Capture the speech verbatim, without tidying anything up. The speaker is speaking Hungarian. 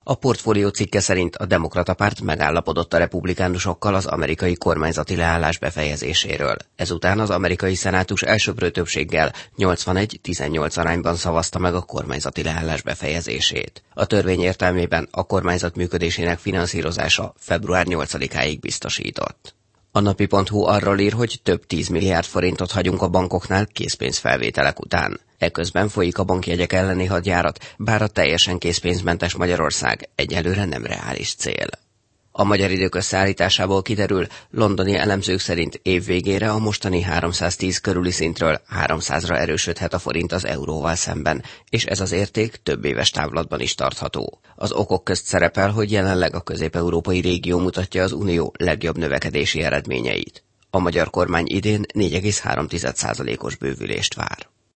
A portfólió cikke szerint a Demokrata Párt megállapodott a republikánusokkal az amerikai kormányzati leállás befejezéséről. Ezután az amerikai szenátus elsöprő többséggel nyolcvanegy tizennyolc arányban szavazta meg a kormányzati leállás befejezését. A törvény értelmében a kormányzat működésének finanszírozása február nyolcadikáig biztosított. A napi pont hu arról ír, hogy több tíz milliárd forintot hagyunk a bankoknál készpénzfelvételek után. Eközben folyik a bankjegyek elleni hadjárat, bár a teljesen készpénzmentes Magyarország egyelőre nem reális cél. A Magyar Idők összeállításából kiderül, londoni elemzők szerint év végére a mostani háromszáztíz körüli szintről háromszázra erősödhet a forint az euróval szemben, és ez az érték több éves távlatban is tartható. Az okok közt szerepel, hogy jelenleg a közép-európai régió mutatja az unió legjobb növekedési eredményeit. A magyar kormány idén négy egész három százalékos bővülést vár.